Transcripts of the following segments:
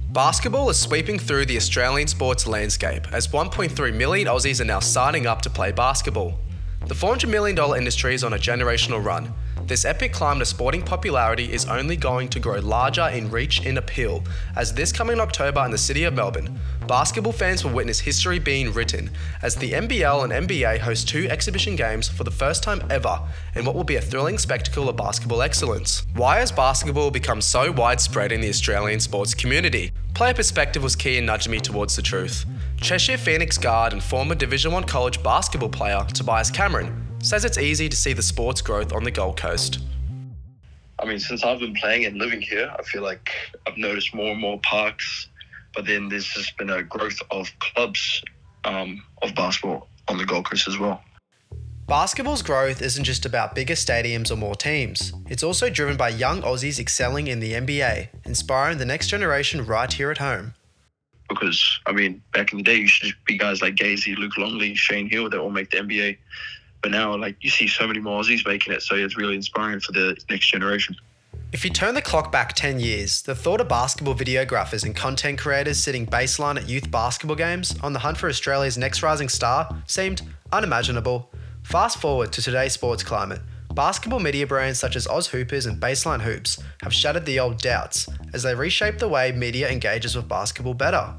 Basketball is sweeping through the Australian sports landscape as 1.3 million Aussies are now signing up to play basketball. The $400 million industry is on a generational run. This epic climb to sporting popularity is only going to grow larger in reach and appeal, as this coming October in the city of Melbourne, basketball fans will witness history being written as the NBL and NBA host two exhibition games for the first time ever in what will be a thrilling spectacle of basketball excellence. Why has basketball become so widespread in the Australian sports community? Player perspective was key in nudging me towards the truth. Cheshire Phoenix guard and former Division 1 college basketball player Tobias Cameron says it's easy to see the sport's growth on the Gold Coast. I mean, since I've been playing and living here, I feel like I've noticed more and more parks, but then there's just been a growth of clubs of basketball on the Gold Coast as well. Basketball's growth isn't just about bigger stadiums or more teams. It's also driven by young Aussies excelling in the NBA, inspiring the next generation right here at home. Because, I mean, back in the day, you should just be guys like Gazy, Luke Longley, Shane Hill that all make the NBA. But now, you see so many more Aussies making it, so it's really inspiring for the next generation. If you turn the clock back 10 years, the thought of basketball videographers and content creators sitting baseline at youth basketball games on the hunt for Australia's next rising star seemed unimaginable. Fast forward to today's sports climate. Basketball media brands such as Oz Hoopers and Baseline Hoops have shattered the old doubts as they reshape the way media engages with basketball better.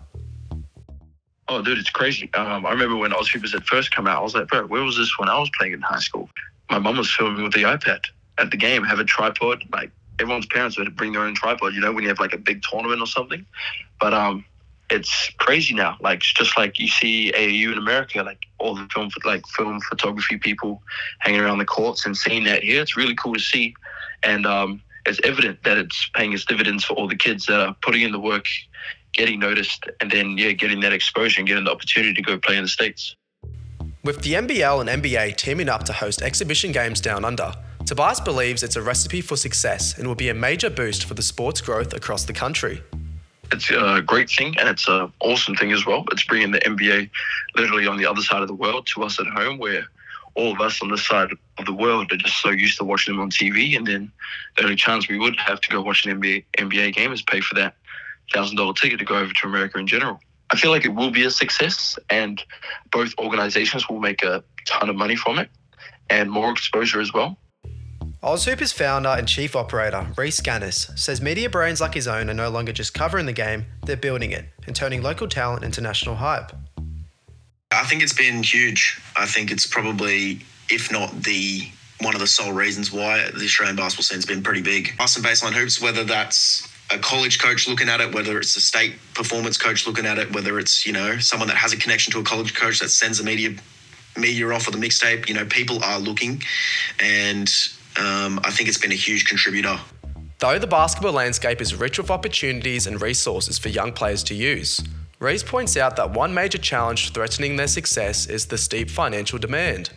Oh, dude, it's crazy. I remember when Oz Hoopers had first come out, I was like, bro, where was this when I was playing in high school? My mum was filming with the iPad at the game, have a tripod. Everyone's parents would bring their own tripod, when you have a big tournament or something. But it's crazy now. It's just like you see AAU in America, all the film photography people hanging around the courts and seeing that here. It's really cool to see. And it's evident that it's paying its dividends for all the kids that are putting in the work, getting noticed, and then, getting that exposure and getting the opportunity to go play in the States. With the NBL and NBA teaming up to host exhibition games down under, Tobias believes it's a recipe for success and will be a major boost for the sport's growth across the country. It's a great thing, and it's an awesome thing as well. It's bringing the NBA literally on the other side of the world to us at home, where all of us on this side of the world are just so used to watching them on TV, and then the only chance we would have to go watch an NBA game is pay for that $1,000 ticket to go over to America in general. I feel like it will be a success, and both organizations will make a ton of money from it and more exposure as well. Ozhoopers founder and chief operator Rhys Gannis says media brands like his own are no longer just covering the game, they're building it and turning local talent into national hype. I think it's been huge. I think it's probably, if not one of the sole reasons why the Australian basketball scene's been pretty big. Us and Baseline Hoops, whether that's a college coach looking at it, whether it's a state performance coach looking at it, whether it's, someone that has a connection to a college coach that sends the media off with a mixtape, people are looking, and I think it's been a huge contributor. Though the basketball landscape is rich with opportunities and resources for young players to use, Rhys points out that one major challenge threatening their success is the steep financial demand.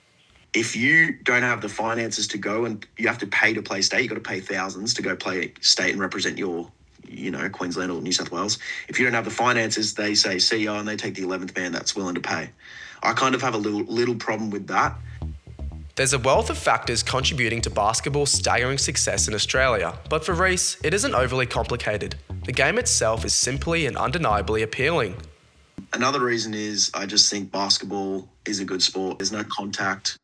If you don't have the finances to go and you have to pay to play state, you've got to pay thousands to go play state and represent your, Queensland or New South Wales. If you don't have the finances, they say, see ya, and they take the 11th man that's willing to pay. I kind of have a little problem with that. There's a wealth of factors contributing to basketball's staggering success in Australia, but for Rhys, it isn't overly complicated. The game itself is simply and undeniably appealing. Another reason is I just think basketball is a good sport. There's no contact.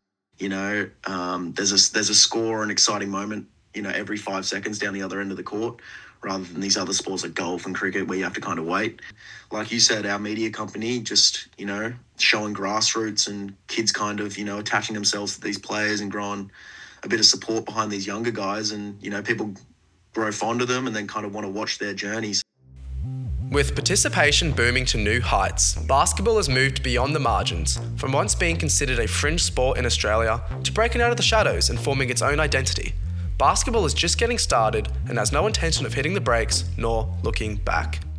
There's a score or an exciting moment, every 5 seconds down the other end of the court, rather than these other sports like golf and cricket where you have to kind of wait. Like you said, our media company just, showing grassroots and kids kind of, attaching themselves to these players and growing a bit of support behind these younger guys, and, people grow fond of them and then kind of want to watch their journeys. With participation booming to new heights, basketball has moved beyond the margins, from once being considered a fringe sport in Australia to breaking out of the shadows and forming its own identity. Basketball is just getting started and has no intention of hitting the brakes nor looking back.